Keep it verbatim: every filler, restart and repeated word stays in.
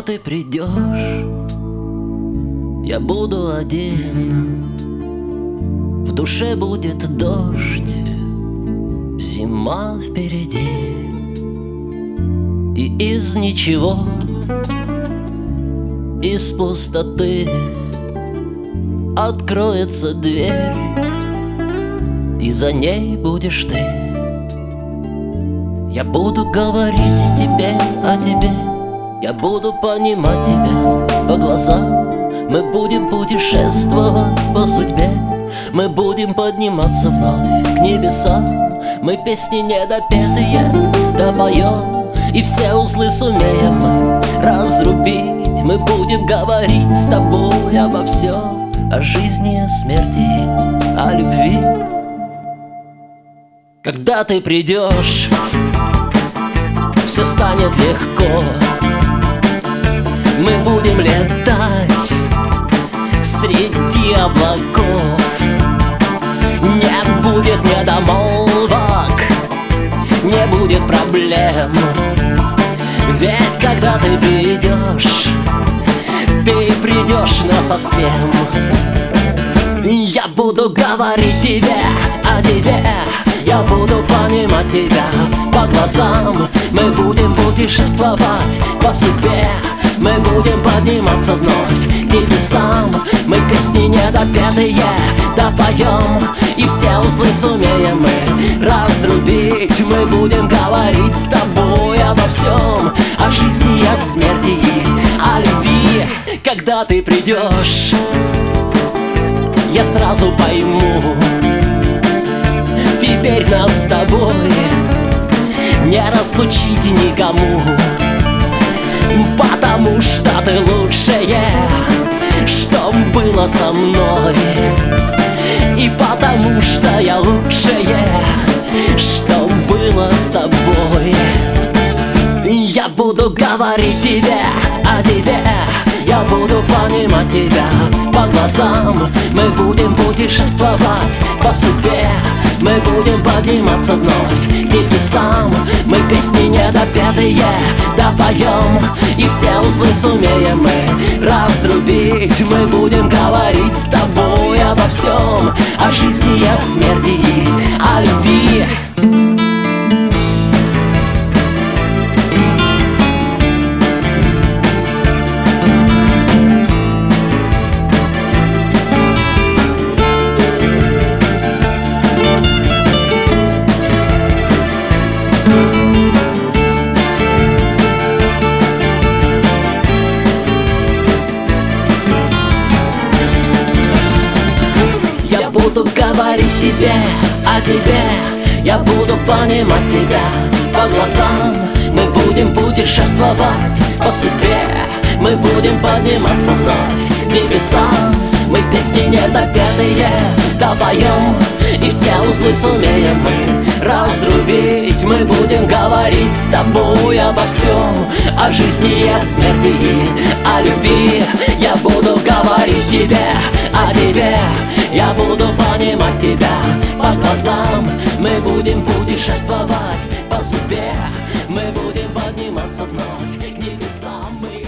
ты придешь, я буду один. В душе будет дождь, зима впереди. И из ничего, из пустоты откроется дверь, и за ней будешь ты. Я буду говорить тебе о тебе, я буду понимать тебя по глазам. Мы будем путешествовать по судьбе, мы будем подниматься вновь к небесам. Мы песни недопетые допоем, и все узлы сумеем мы разрубить. Мы будем говорить с тобой обо всем, о жизни, о смерти, о любви. Когда ты придешь, все станет легко. Мы будем летать среди облаков. Не будет недомолвок, не будет проблем. Ведь когда ты придешь, ты придешь насовсем. Я буду говорить тебе о тебе, я буду понимать тебя по глазам. Мы будем путешествовать по судьбе, мы будем подниматься вновь к небесам. Мы песни недопетые допоем, и все узлы сумеем мы разрубить. Мы будем говорить с тобой обо всем, о жизни, о смерти и о любви. Когда ты придешь, я сразу пойму, теперь нас с тобой не разлучить никому. Потому что ты лучшее, что было со мной, и потому что я лучшее, что было с тобой. Я буду говорить тебе о тебе, я буду понимать тебя по глазам. Мы будем путешествовать по судьбе, мы будем подниматься вновь к небесам. Мы песни недопетые допоем, и все узлы сумеем мы разрубить. Мы будем говорить с тобой обо всем, о жизни, о смерти и о любви. Я буду говорить тебе о тебе, я буду понимать тебя по глазам. Мы будем путешествовать по судьбе, мы будем подниматься вновь к небесам. Мы песни недопетые допоем, и все узлы сумеем мы разрубить. Мы будем говорить с тобой обо всем, о жизни, о смерти и о любви. Я буду говорить тебе о тебе, я буду понимать тебя по глазам. Мы будем путешествовать по судьбе, мы будем подниматься вновь к небесам.